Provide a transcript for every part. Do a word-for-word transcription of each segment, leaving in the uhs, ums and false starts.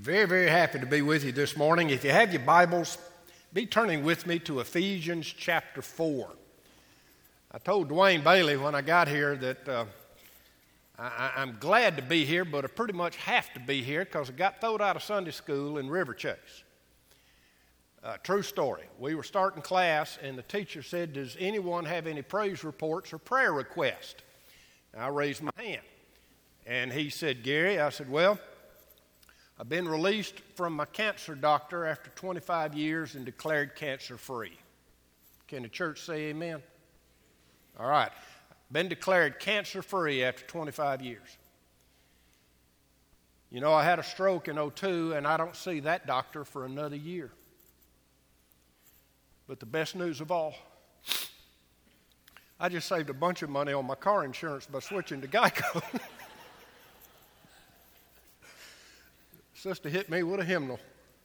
Very, very happy to be with you this morning. If you have your Bibles, be turning with me to Ephesians chapter four. I told Dwayne Bailey when I got here that uh, I, I'm glad to be here, but I pretty much have to be here because I got thrown out of Sunday school in River Chase. Uh, true story. We were starting class, and the teacher said, "Does anyone have any praise reports or prayer requests?" I raised my hand, and he said, "Gary," I said, "Well, I've been released from my cancer doctor after twenty-five years and declared cancer-free." Can the church say amen? All right. Been declared cancer-free after twenty-five years. You know, I had a stroke in oh two, and I don't see that doctor for another year. But the best news of all, I just saved a bunch of money on my car insurance by switching to Geico. Sister hit me with a hymnal.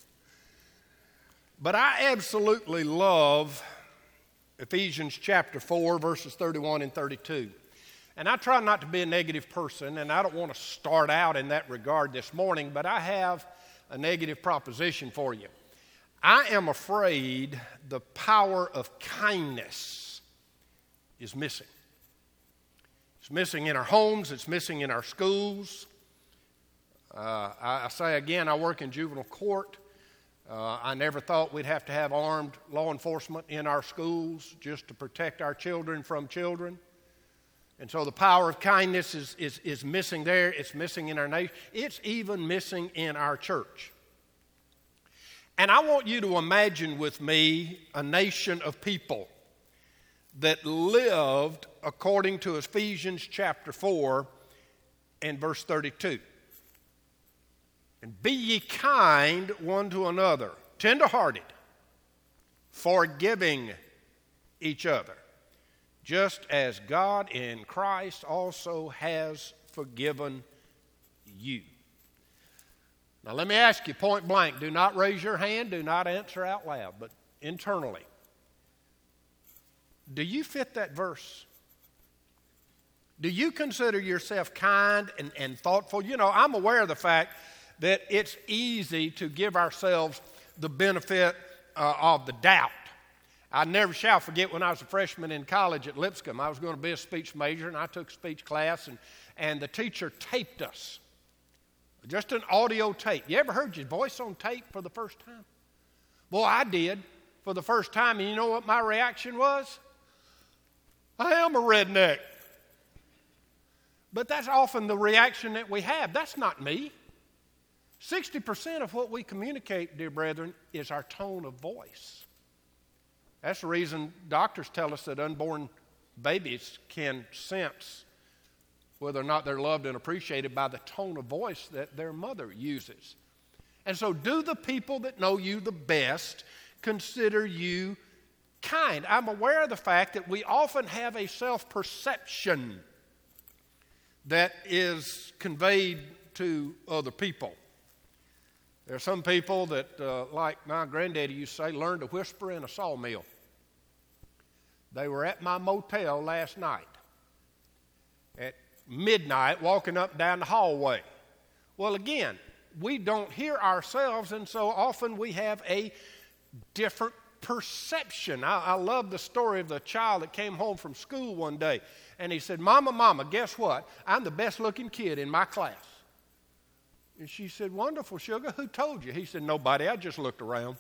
But I absolutely love Ephesians chapter four, verses thirty-one and thirty-two. And I try not to be a negative person, and I don't want to start out in that regard this morning, but I have a negative proposition for you. I am afraid the power of kindness is missing. It's missing in our homes. It's missing in our schools. Uh, I, I say again, I work in juvenile court. Uh, I never thought we'd have to have armed law enforcement in our schools just to protect our children from children. And so the power of kindness is, is, is missing there. It's missing in our nation. It's even missing in our church. And I want you to imagine with me a nation of people that lived according to Ephesians chapter four and verse thirty-two. And be ye kind one to another, tenderhearted, forgiving each other, just as God in Christ also has forgiven you. Now let me ask you point blank, do not raise your hand, do not answer out loud, but internally, do you fit that verse? Do you consider yourself kind and, and thoughtful? You know, I'm aware of the fact that it's easy to give ourselves the benefit uh, of the doubt. I never shall forget when I was a freshman in college at Lipscomb. I was going to be a speech major, and I took speech class, and, and the teacher taped us. Just an audio tape. You ever heard your voice on tape for the first time? Well, I did for the first time, and you know what my reaction was? I am a redneck. But that's often the reaction that we have. That's not me. sixty percent of what we communicate, dear brethren, is our tone of voice. That's the reason doctors tell us that unborn babies can sense whether or not they're loved and appreciated by the tone of voice that their mother uses. And so do the people that know you the best consider you kind? I'm aware of the fact that we often have a self-perception that is conveyed to other people. There are some people that, uh, like my granddaddy used to say, learn to whisper in a sawmill. They were at my motel last night at midnight walking up and down the hallway. Well, again, we don't hear ourselves, and so often we have a different perception. I, I love the story of the child that came home from school one day, and he said, "Mama, Mama, guess what? I'm the best-looking kid in my class." And she said, "Wonderful, sugar. Who told you?" He said, "Nobody. I just looked around."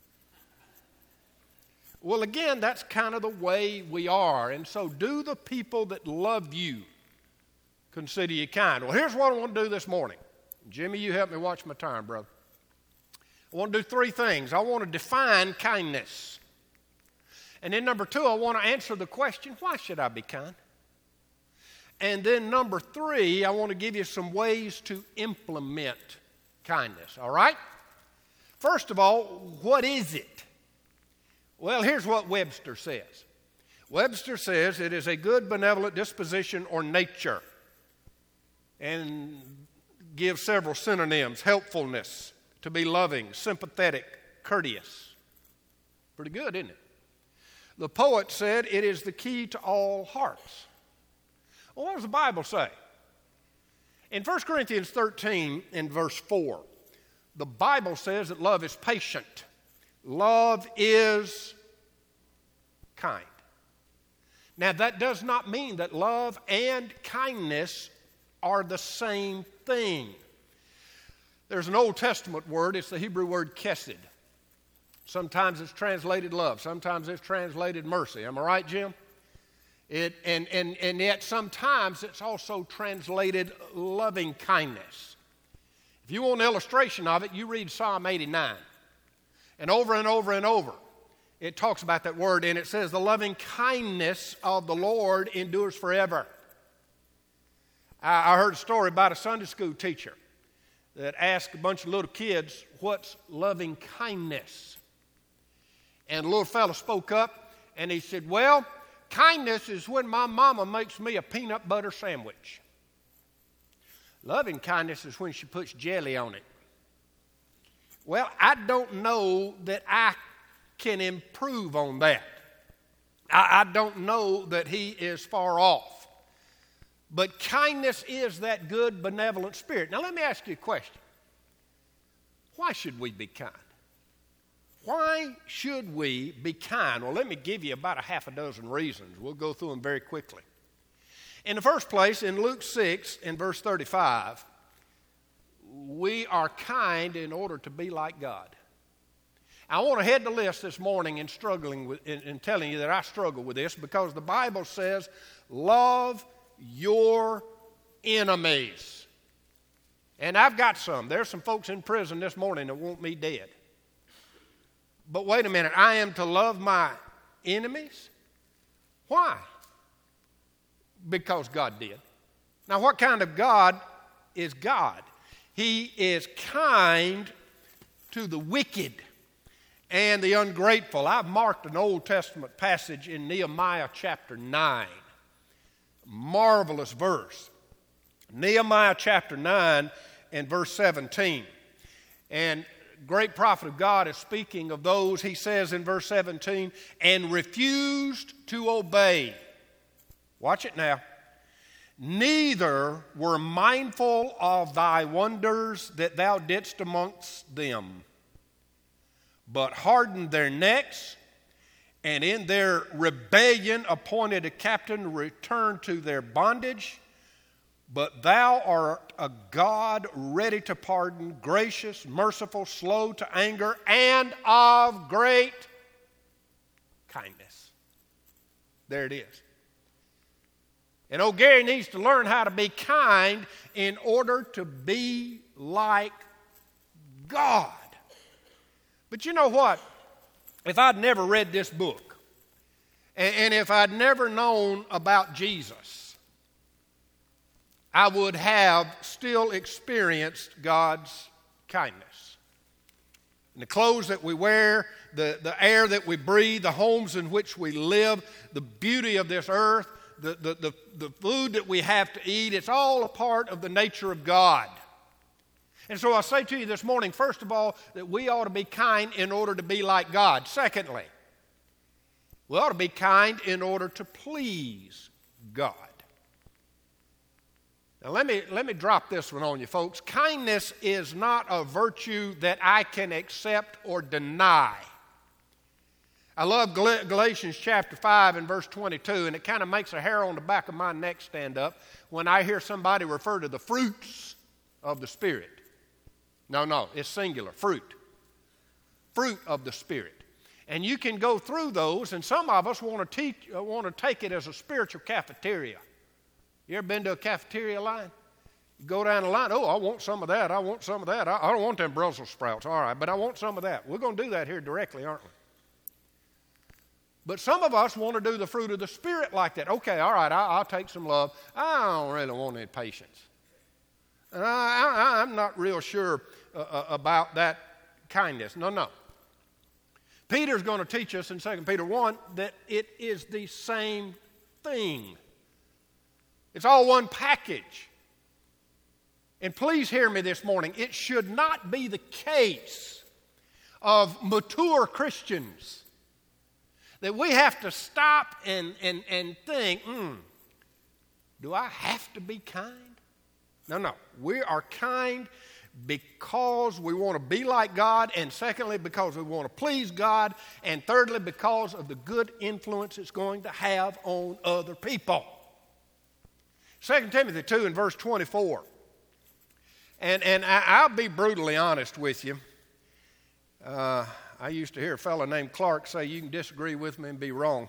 Well, again, that's kind of the way we are. And so do the people that love you consider you kind? Well, here's what I want to do this morning. Jimmy, you help me watch my time, brother. I want to do three things. I want to define kindness. And then number two, I want to answer the question, why should I be kind? And then number three, I want to give you some ways to implement kindness, all right? First of all, what is it? Well, here's what Webster says. Webster says it is a good, benevolent disposition or nature, and gives several synonyms: helpfulness, to be loving, sympathetic, courteous. Pretty good, isn't it? The poet said it is the key to all hearts. Well, what does the Bible say? In First Corinthians thirteen and verse four, the Bible says that love is patient. Love is kind. Now, that does not mean that love and kindness are the same thing. There's an Old Testament word. It's the Hebrew word kesed. Sometimes it's translated love. Sometimes it's translated mercy. Am I right, Jim? It, and, and, and yet sometimes it's also translated loving kindness. If you want an illustration of it, you read Psalm eighty-nine. And over and over and over, it talks about that word, and it says, the loving kindness of the Lord endures forever. I, I heard a story about a Sunday school teacher that asked a bunch of little kids, what's loving kindness? And the little fella spoke up, and he said, well, kindness is when my mama makes me a peanut butter sandwich. Loving kindness is when she puts jelly on it. Well, I don't know that I can improve on that. I, I don't know that he is far off. But kindness is that good, benevolent spirit. Now, let me ask you a question. Why should we be kind? Why should we be kind? Well, let me give you about a half a dozen reasons. We'll go through them very quickly. In the first place, in Luke six, in verse thirty-five, we are kind in order to be like God. I want to head the list this morning in struggling with, in, in telling you that I struggle with this because the Bible says, love your enemies. And I've got some. There's some folks in prison this morning that want me dead. But wait a minute, I am to love my enemies? Why? Because God did. Now, what kind of God is God? He is kind to the wicked and the ungrateful. I've marked an Old Testament passage in Nehemiah chapter nine. Marvelous verse. Nehemiah chapter nine and verse seventeen. And great prophet of God is speaking of those, he says in verse seventeen, and refused to obey. Watch it now. Neither were mindful of thy wonders that thou didst amongst them, but hardened their necks, and in their rebellion appointed a captain to return to their bondage. But thou art a God ready to pardon, gracious, merciful, slow to anger, and of great kindness. There it is. And old Gary needs to learn how to be kind in order to be like God. But you know what? If I'd never read this book, and, and if I'd never known about Jesus, I would have still experienced God's kindness. And the clothes that we wear, the, the air that we breathe, the homes in which we live, the beauty of this earth, the, the, the, the food that we have to eat, it's all a part of the nature of God. And so I say to you this morning, first of all, that we ought to be kind in order to be like God. Secondly, we ought to be kind in order to please God. Now let me, let me drop this one on you, folks. Kindness is not a virtue that I can accept or deny. I love Gal- Galatians chapter five and verse twenty-two, and it kind of makes a hair on the back of my neck stand up when I hear somebody refer to the fruits of the Spirit. No, no, it's singular, fruit. Fruit of the Spirit. And you can go through those, and some of us want to teach, uh, want to take it as a spiritual cafeteria. You ever been to a cafeteria line? You go down the line, oh, I want some of that, I want some of that. I, I don't want them Brussels sprouts, all right, but I want some of that. We're going to do that here directly, aren't we? But some of us want to do the fruit of the Spirit like that. Okay, all right, I, I'll take some love. I don't really want any patience. And I, I, I'm not real sure uh, about that kindness. No, no. Peter's going to teach us in Second Peter one that it is the same thing. It's all one package. And please hear me this morning. It should not be the case of mature Christians that we have to stop and, and, and think, hmm, do I have to be kind? No, no. We are kind because we want to be like God, and secondly, because we want to please God, and thirdly, because of the good influence it's going to have on other people. Second Timothy two and verse twenty-four. And, and I, I'll be brutally honest with you. Uh, I used to hear a fellow named Clark say, you can disagree with me and be wrong.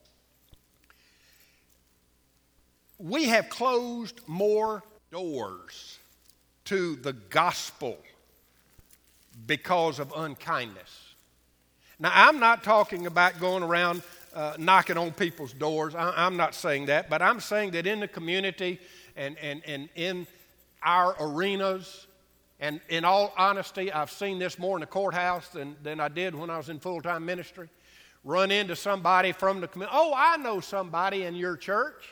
We have closed more doors to the gospel because of unkindness. Now, I'm not talking about going around uh, knocking on people's doors. I, I'm not saying that, but I'm saying that in the community and, and, and in our arenas, and in all honesty, I've seen this more in the courthouse than, than I did when I was in full-time ministry. Run into somebody from the community. Oh, I know somebody in your church.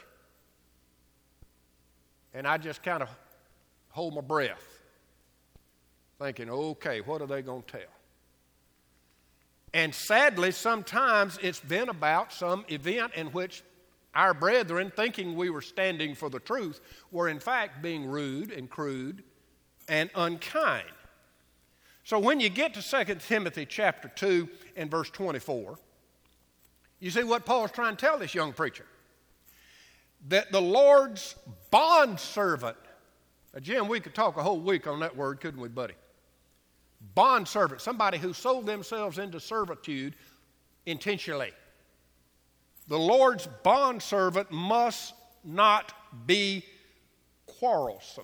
And I just kind of hold my breath, thinking, okay, what are they going to tell? And sadly, sometimes it's been about some event in which our brethren, thinking we were standing for the truth, were in fact being rude and crude and unkind. So when you get to Second Timothy chapter two and verse twenty-four, you see what Paul's trying to tell this young preacher. That the Lord's bondservant, now Jim, we could talk a whole week on that word, couldn't we, buddy? Bondservant, somebody who sold themselves into servitude intentionally. The Lord's bondservant must not be quarrelsome.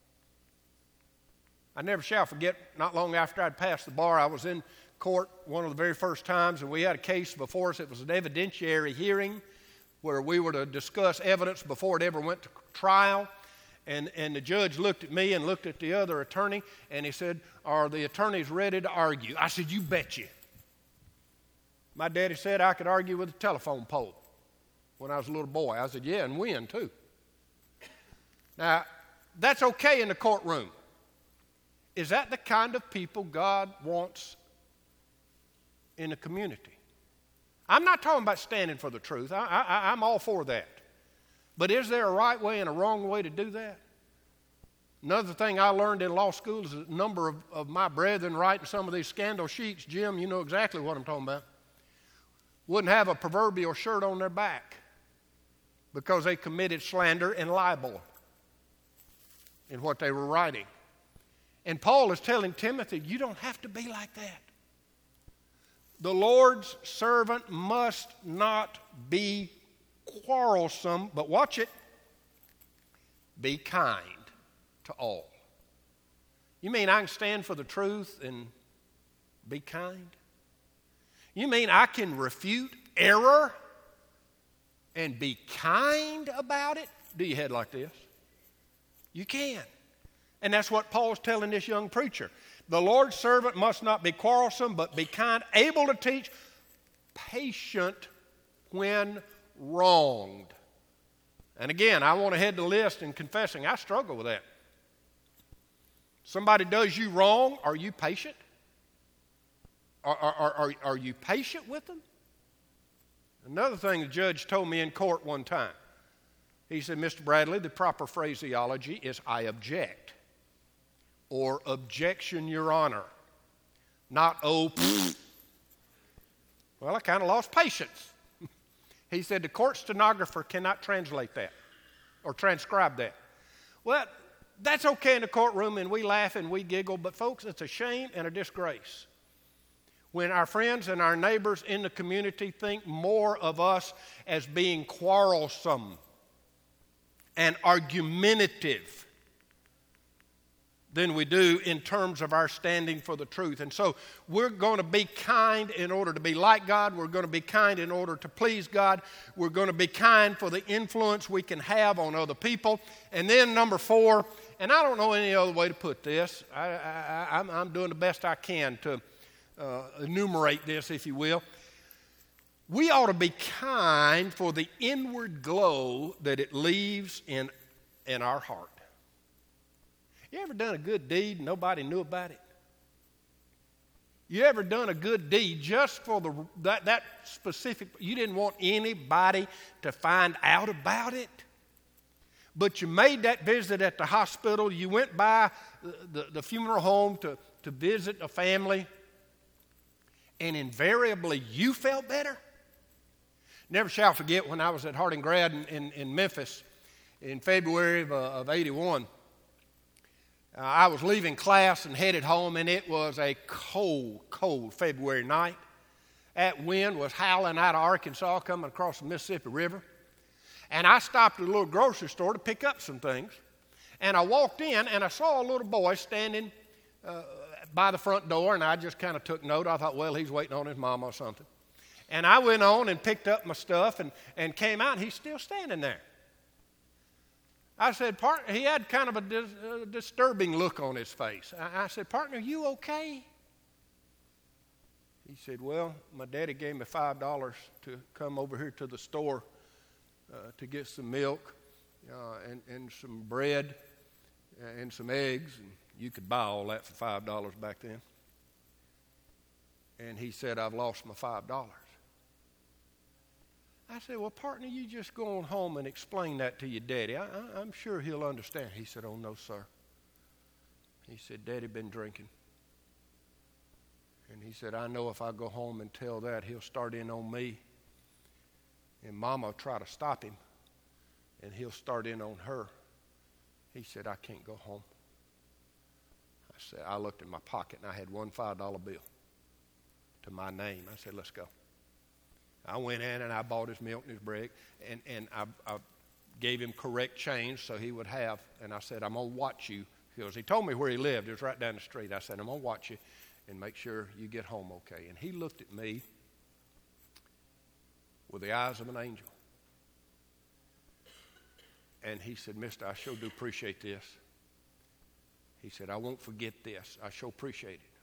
I never shall forget, not long after I'd passed the bar, I was in court one of the very first times, and we had a case before us. It was an evidentiary hearing where we were to discuss evidence before it ever went to trial. And, and the judge looked at me and looked at the other attorney, and he said, are the attorneys ready to argue? I said, you bet you. My daddy said I could argue with a telephone pole when I was a little boy. I said, yeah, and win too. Now, that's okay in the courtroom. Is that the kind of people God wants in the community? I'm not talking about standing for the truth. I, I, I'm all for that. But is there a right way and a wrong way to do that? Another thing I learned in law school is a number of, of my brethren writing some of these scandal sheets. Jim, you know exactly what I'm talking about. Wouldn't have a proverbial shirt on their back because they committed slander and libel in what they were writing. And Paul is telling Timothy, you don't have to be like that. The Lord's servant must not be quarrelsome, but watch it, be kind to all. You mean I can stand for the truth and be kind? You mean I can refute error and be kind about it? Do your head like this? You can. And that's what Paul's telling this young preacher. The Lord's servant must not be quarrelsome, but be kind, able to teach, patient when wronged. And again, I want to head the list in confessing. I struggle with that. Somebody does you wrong, are you patient? Are, are, are, are you patient with them? Another thing the judge told me in court one time. He said, Mister Bradley, the proper phraseology is I object. Or objection, Your Honor. Not, oh, pfft. Well, I kind of lost patience. He said the court stenographer cannot translate that or transcribe that. Well, that's okay in the courtroom, and we laugh and we giggle, but folks, it's a shame and a disgrace when our friends and our neighbors in the community think more of us as being quarrelsome and argumentative than we do in terms of our standing for the truth. And so we're going to be kind in order to be like God. We're going to be kind in order to please God. We're going to be kind for the influence we can have on other people. And then number four, and I don't know any other way to put this. I, I, I'm, I'm doing the best I can to uh, enumerate this, if you will. We ought to be kind for the inward glow that it leaves in, in our heart. You ever done a good deed and nobody knew about it? You ever done a good deed just for the that, that specific, you didn't want anybody to find out about it? But you made that visit at the hospital. You went by the, the, the funeral home to, to visit a family. And invariably you felt better. Never shall forget when I was at Harding Grad in, in, in Memphis in February of, uh, of eighty-one. Uh, I was leaving class and headed home, and it was a cold, cold February night. That wind was howling out of Arkansas coming across the Mississippi River. And I stopped at a little grocery store to pick up some things. And I walked in, and I saw a little boy standing uh, by the front door, and I just kind of took note. I thought, well, he's waiting on his mama or something. And I went on and picked up my stuff and, and came out, and he's still standing there. I said, partner, he had kind of a dis, uh, disturbing look on his face. I, I said, partner, you okay? He said, well, my daddy gave me five dollars to come over here to the store uh, to get some milk uh, and, and some bread and some eggs. And you could buy all that for five dollars back then. And he said, I've lost my five dollars. I said, well, partner, you just go on home and explain that to your daddy. I, I, I'm sure he'll understand. He said, oh, no, sir. He said, Daddy been drinking. And he said, I know if I go home and tell that, he'll start in on me. And Mama will try to stop him. And he'll start in on her. He said, I can't go home. I said, I looked in my pocket, and I had one five dollar bill to my name. I said, let's go. I went in and I bought his milk and his bread, and, and I, I gave him correct change so he would have. And I said, I'm going to watch you. Because he told me where he lived. It was right down the street. I said, I'm going to watch you and make sure you get home okay. And he looked at me with the eyes of an angel. And he said, mister, I sure do appreciate this. He said, I won't forget this. I sure appreciate it.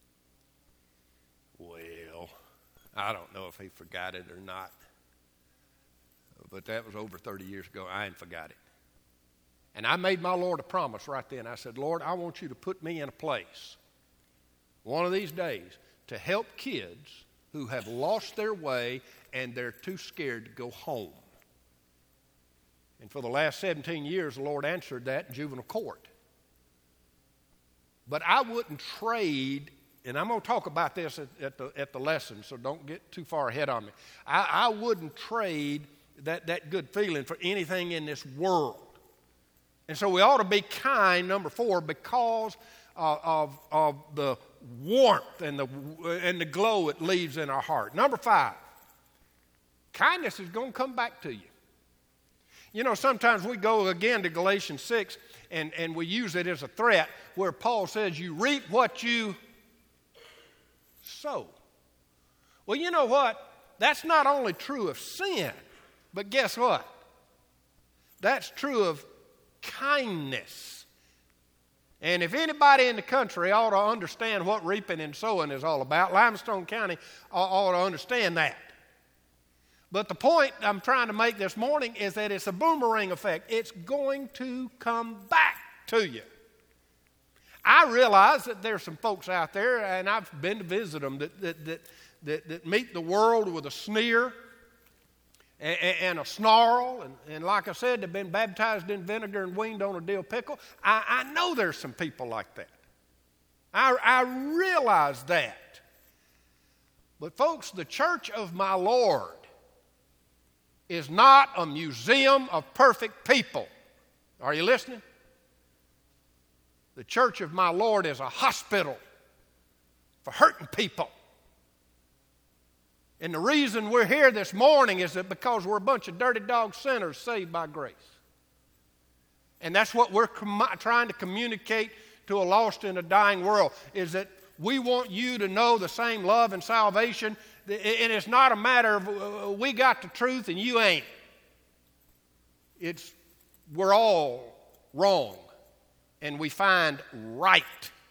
Well, I don't know if he forgot it or not. But that was over thirty years ago. I ain't forgot it. And I made my Lord a promise right then. I said, Lord, I want you to put me in a place one of these days to help kids who have lost their way and they're too scared to go home. And for the last seventeen years, the Lord answered that in juvenile court. But I wouldn't trade, and I'm going to talk about this at, at, the, at the lesson, so don't get too far ahead on me. I, I wouldn't trade that, that good feeling for anything in this world. And so we ought to be kind, number four, because of, of, of the warmth and the, and the glow it leaves in our heart. Number five, kindness is going to come back to you. You know, sometimes we go again to Galatians six, and, and we use it as a threat where Paul says, you reap what you sow. Well, you know what? That's not only true of sin, but guess what? That's true of kindness. And if anybody in the country ought to understand what reaping and sowing is all about, Limestone County ought to understand that. But the point I'm trying to make this morning is that it's a boomerang effect. It's going to come back to you. I realize that there's some folks out there, and I've been to visit them, that, that, that, that, that meet the world with a sneer and, and a snarl. And, and like I said, they've been baptized in vinegar and weaned on a dill pickle. I, I know there's some people like that. I, I realize that. But folks, the church of my Lord is not a museum of perfect people. Are you listening? The church of my Lord is a hospital for hurting people. And the reason we're here this morning is that because we're a bunch of dirty dog sinners saved by grace. And that's what we're com- trying to communicate to a lost and a dying world, is that we want you to know the same love and salvation. And it's not a matter of uh, we got the truth and you ain't. It's we're all wrong. And we find right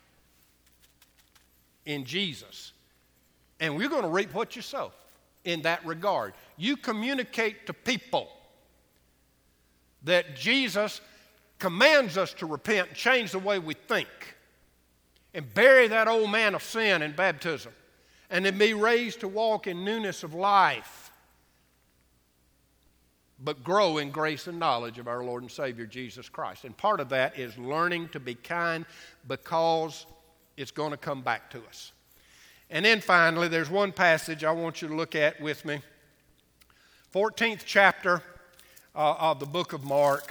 in Jesus. And we're going to reap what you sow in that regard. You communicate to people that Jesus commands us to repent and change the way we think and bury that old man of sin in baptism and then be raised to walk in newness of life. but grow in grace and knowledge of our Lord and Savior Jesus Christ. And part of that is learning to be kind because it's going to come back to us. And then finally, there's one passage I want you to look at with me. fourteenth chapter uh, of the book of Mark.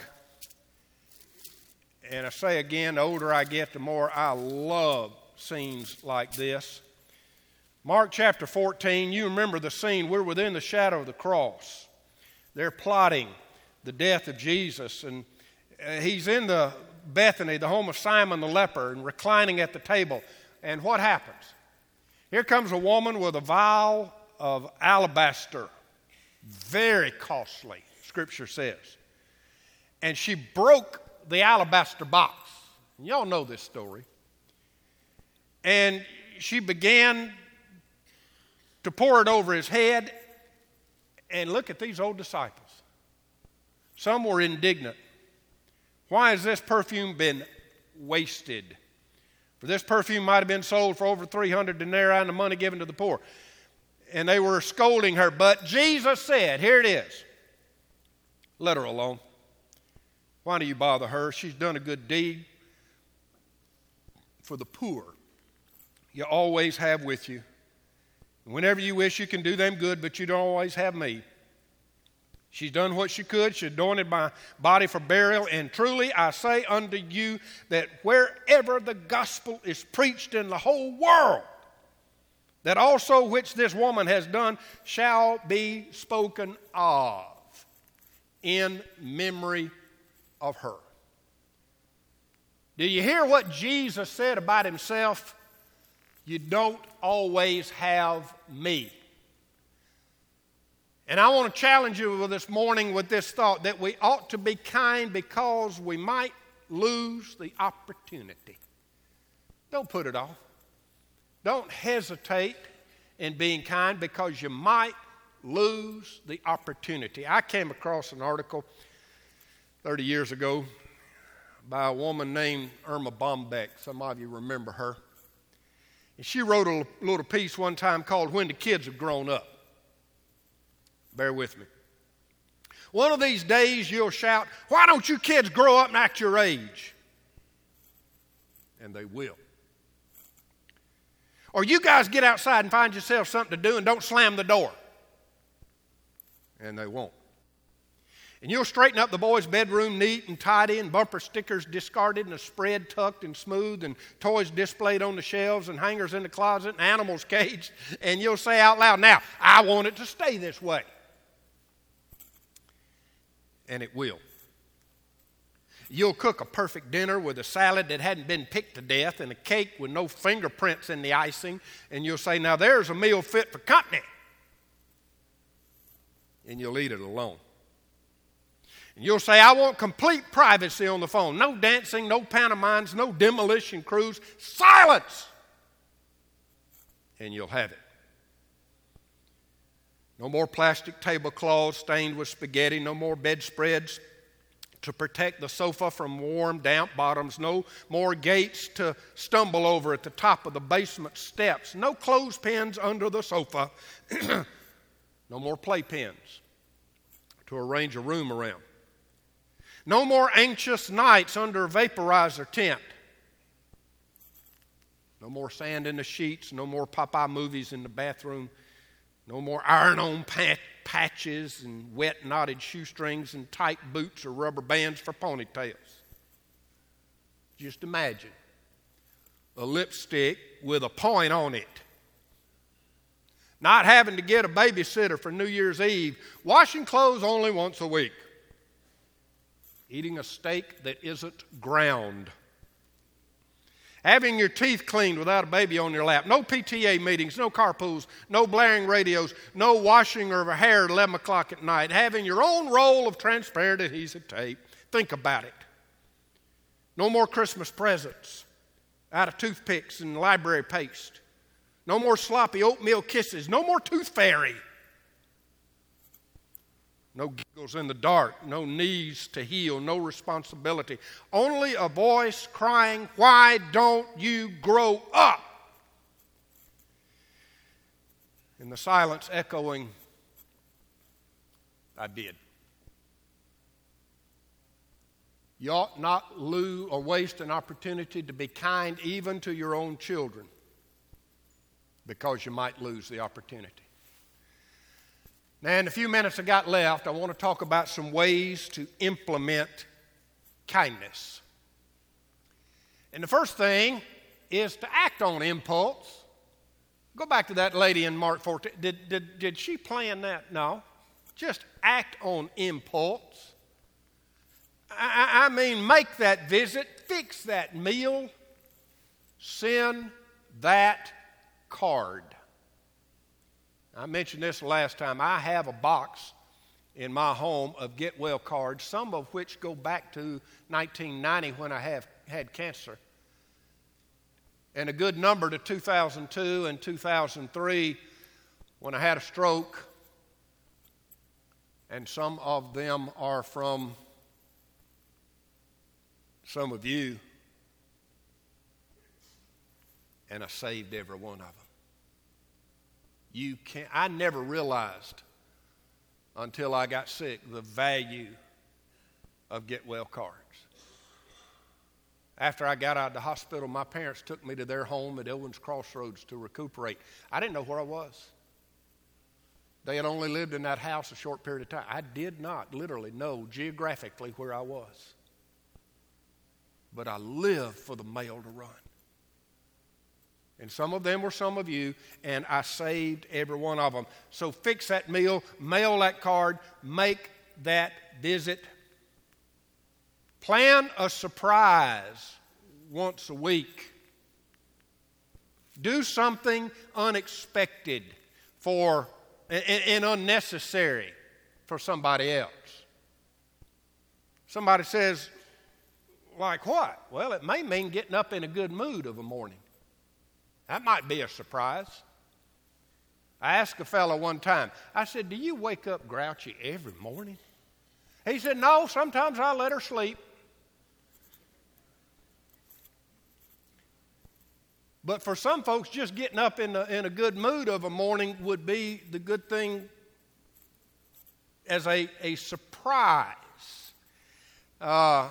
And I say again, the older I get, the more I love scenes like this. Mark chapter fourteen, you remember the scene. We're within the shadow of the cross. They're plotting the death of Jesus. And he's in the Bethany, the home of Simon the leper, and reclining at the table. And what happens? Here comes a woman with a vial of alabaster. Very costly, Scripture says. And she broke the alabaster box. Y'all know this story. And she began to pour it over his head. And look at these old disciples. Some were indignant. Why has this perfume been wasted? For this perfume might have been sold for over three hundred denarii and the money given to the poor. And they were scolding her. But Jesus said, here it is, let her alone. Why do you bother her? She's done a good deed for the poor. You always have with you. Whenever you wish, you can do them good, but you don't always have me. She's done what she could. She anointed my body for burial. And truly I say unto you that wherever the gospel is preached in the whole world, that also which this woman has done shall be spoken of in memory of her. Do you hear what Jesus said about himself? You don't always have me. And I want to challenge you this morning with this thought that we ought to be kind because we might lose the opportunity. Don't put it off. Don't hesitate in being kind because you might lose the opportunity. I came across an article thirty years ago by a woman named Irma Bombeck. Some of you remember her. And she wrote a little piece one time called When the Kids Have Grown Up. Bear with me. One of these days you'll shout, why don't you kids grow up and act your age? And they will. Or you guys get outside and find yourself something to do and don't slam the door. And they won't. And you'll straighten up the boys' bedroom neat and tidy and bumper stickers discarded and a spread tucked and smooth and toys displayed on the shelves and hangers in the closet and animals caged. And you'll say out loud, now, I want it to stay this way. And it will. You'll cook a perfect dinner with a salad that hadn't been picked to death and a cake with no fingerprints in the icing. And you'll say, now there's a meal fit for company. And you'll eat it alone. And you'll say, I want complete privacy on the phone. No dancing, no pantomimes, no demolition crews. Silence! And you'll have it. No more plastic tablecloths stained with spaghetti. No more bedspreads to protect the sofa from warm, damp bottoms. No more gates to stumble over at the top of the basement steps. No clothespins under the sofa. No more playpens to arrange a room around. No more anxious nights under a vaporizer tent. No more sand in the sheets. No more Popeye movies in the bathroom. No more iron-on pat- patches and wet knotted shoestrings and tight boots or rubber bands for ponytails. Just imagine a lipstick with a point on it. Not having to get a babysitter for New Year's Eve. Washing clothes only once a week. Eating a steak that isn't ground. Having your teeth cleaned without a baby on your lap. No P T A meetings, no carpools, no blaring radios, no washing of hair at eleven o'clock at night. Having your own roll of transparent adhesive tape. Think about it. No more Christmas presents out of toothpicks and library paste. No more sloppy oatmeal kisses. No more tooth fairy. No giggles in the dark, no knees to heal, no responsibility. Only a voice crying, why don't you grow up? In the silence echoing, I did. You ought not lose or waste an opportunity to be kind even to your own children, because you might lose the opportunity. Now, in the few minutes I got left, I want to talk about some ways to implement kindness. And the first thing is to act on impulse. Go back to that lady in Mark fourteen. Did, did, did she plan that? No. Just act on impulse. I, I mean, make that visit, fix that meal, send that card. I mentioned this last time. I have a box in my home of Get Well cards, some of which go back to nineteen ninety when I have had cancer, and a good number to two thousand two and two thousand three when I had a stroke, and some of them are from some of you, and I saved every one of them. You can't, I never realized until I got sick the value of Get Well cards. After I got out of the hospital, my parents took me to their home at Owens Crossroads to recuperate. I didn't know where I was. They had only lived in that house a short period of time. I did not literally know geographically where I was. But I lived for the mail to run. And some of them were some of you, and I saved every one of them. So fix that meal, mail that card, make that visit. Plan a surprise once a week. Do something unexpected for and, and unnecessary for somebody else. Somebody says, like what? Well, it may mean getting up in a good mood of a morning. That might be a surprise. I asked a fellow one time, I said, do you wake up grouchy every morning? He said, no, sometimes I let her sleep. But for some folks, just getting up in a, in a good mood of a morning would be the good thing as a, a surprise. Uh,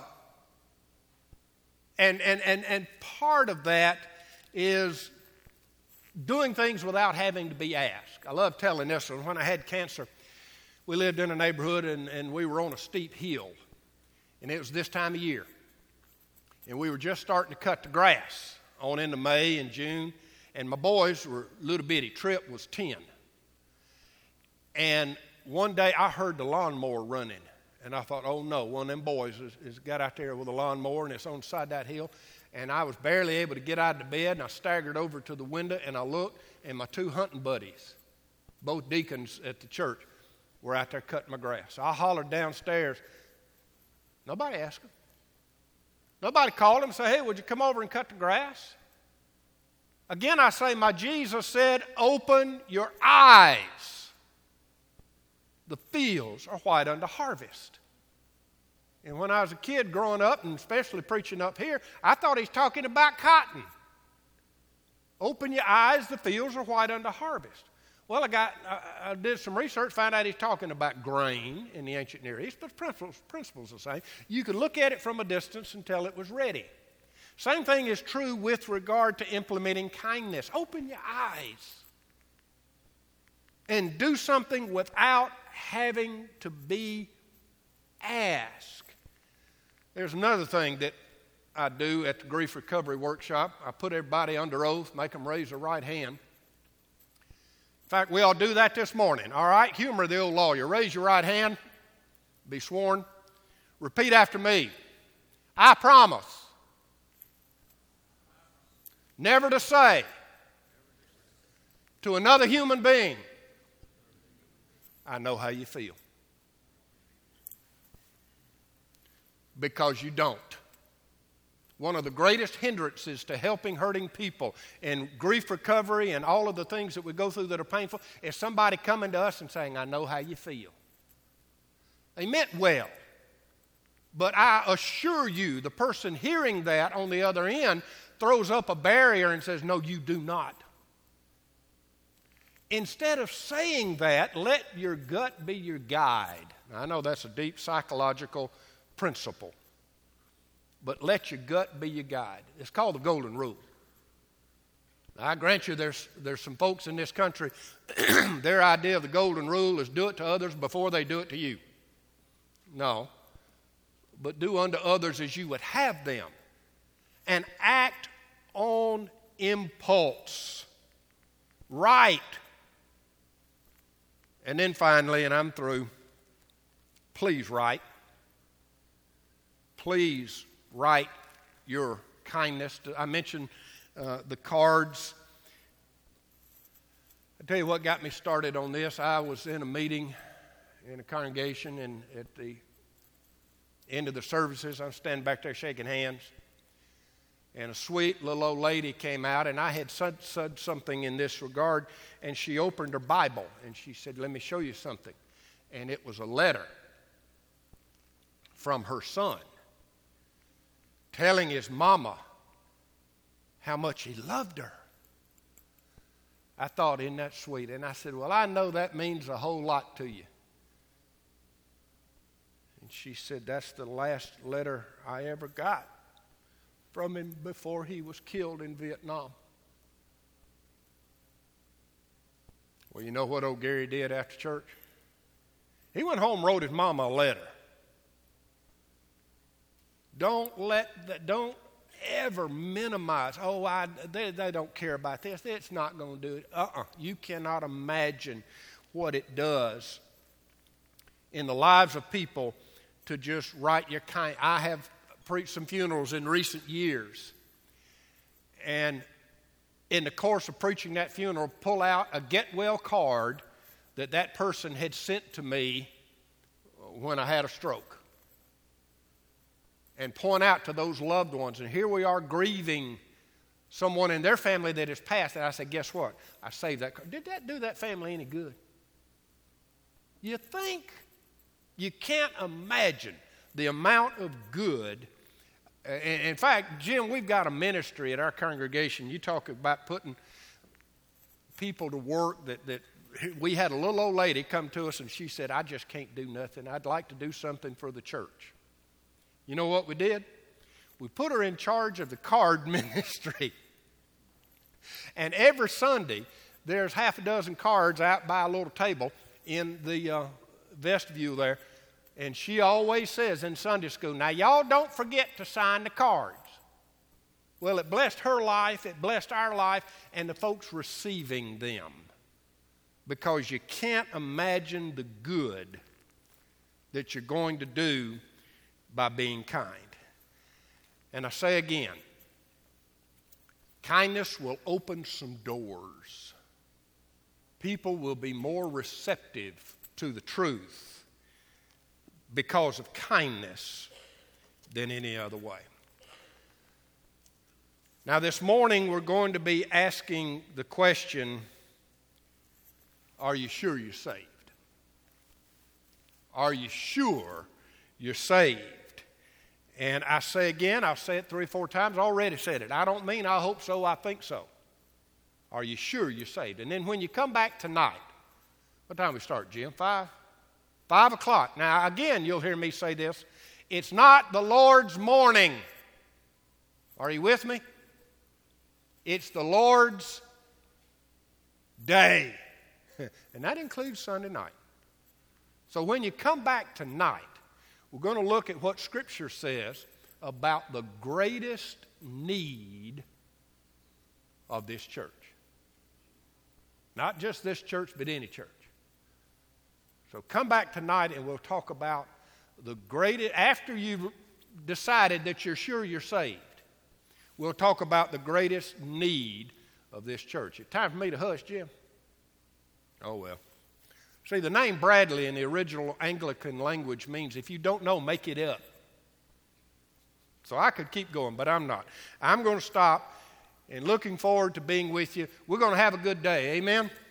and, and, and, and part of that is doing things without having to be asked. I love telling this one. When I had cancer, we lived in a neighborhood and, and we were on a steep hill. And it was this time of year. And we were just starting to cut the grass on into May and June. And my boys were little bitty. Trip was ten. And one day I heard the lawnmower running. And I thought, oh no, one of them boys has, has got out there with a lawnmower and it's on the side of that hill. And I was barely able to get out of the bed, and I staggered over to the window, and I looked, and my two hunting buddies, both deacons at the church, were out there cutting my grass. So I hollered downstairs. Nobody asked them. Nobody called them and said, hey, would you come over and cut the grass? Again, I say, my Jesus said, open your eyes. The fields are white unto harvest. And when I was a kid growing up, and especially preaching up here, I thought he's talking about cotton. Open your eyes, the fields are white unto harvest. Well, I got, I, I did some research, found out he's talking about grain in the ancient Near East, but the principles, principles the same. You could look at it from a distance until it was ready. Same thing is true with regard to implementing kindness. Open your eyes and do something without having to be asked. There's another thing that I do at the Grief Recovery Workshop. I put everybody under oath, make them raise their right hand. In fact, we all do that this morning. All right, humor the old lawyer. Raise your right hand. Be sworn. Repeat after me. I promise never to say to another human being, I know how you feel. Because you don't. One of the greatest hindrances to helping hurting people in grief recovery and all of the things that we go through that are painful is somebody coming to us and saying, I know how you feel. They meant well. But I assure you, the person hearing that on the other end throws up a barrier and says, no, you do not. Instead of saying that, let your gut be your guide. Now, I know that's a deep psychological principle. but let your gut be your guide. It's called the golden rule. Now, I grant you there's, there's some folks in this country, their idea of the golden rule is do it to others before they do it to you. No, but do unto others as you would have them, and act on impulse. Right. And then finally, and I'm through, please write. Please write your kindness. I mentioned uh, the cards. I tell you what got me started on this. I was in a meeting in a congregation, and at the end of the services, I'm standing back there shaking hands, and a sweet little old lady came out, and I had said, said something in this regard, and she opened her Bible, and she said, let me show you something. And it was a letter from her son telling his mama how much he loved her. I thought, isn't that sweet? And I said, well, I know that means a whole lot to you. And she said, that's the last letter I ever got from him before he was killed in Vietnam. Well, you know what old Gary did after church? He went home and wrote his mama a letter. Don't let that, don't ever minimize, oh, I, they, they don't care about this. It's not going to do it. Uh-uh. You cannot imagine what it does in the lives of people to just write your kind. I have preached some funerals in recent years, and in the course of preaching that funeral, pull out a get well card that that person had sent to me when I had a stroke, and point out to those loved ones. And here we are grieving someone in their family that has passed. And I said, guess what? I saved that card. Did that do that family any good? You think? You can't imagine the amount of good. In fact, Jim, we've got a ministry at our congregation. You talk about putting people to work that, that we had a little old lady come to us, and she said, I just can't do nothing. I'd like to do something for the church. You know what we did? We put her in charge of the card ministry. And every Sunday, there's half a dozen cards out by a little table in the uh, vestibule there. And she always says in Sunday school, now y'all don't forget to sign the cards. Well, it blessed her life, it blessed our life, and the folks receiving them. Because you can't imagine the good that you're going to do by being kind. And I say again, kindness will open some doors. People will be more receptive to the truth because of kindness than any other way. Now, this morning we're going to be asking the question, are you sure you're saved? Are you sure you're saved? And I say again, I'll say it three or four times. I already said it. I don't mean I hope so, I think so. Are you sure you're saved? And then when you come back tonight, what time we start, Jim? Five? Five o'clock. Now, again, you'll hear me say this. It's not the Lord's morning. Are you with me? It's the Lord's day. And that includes Sunday night. So when you come back tonight, we're going to look at what Scripture says about the greatest need of this church. Not just this church, but any church. So come back tonight and we'll talk about the greatest, after you've decided that you're sure you're saved, we'll talk about the greatest need of this church. It's time for me to hush, Jim. Oh, well. See, the name Bradley in the original Anglican language means if you don't know, make it up. So I could keep going, but I'm not. I'm going to stop and looking forward to being with you. We're going to have a good day. Amen?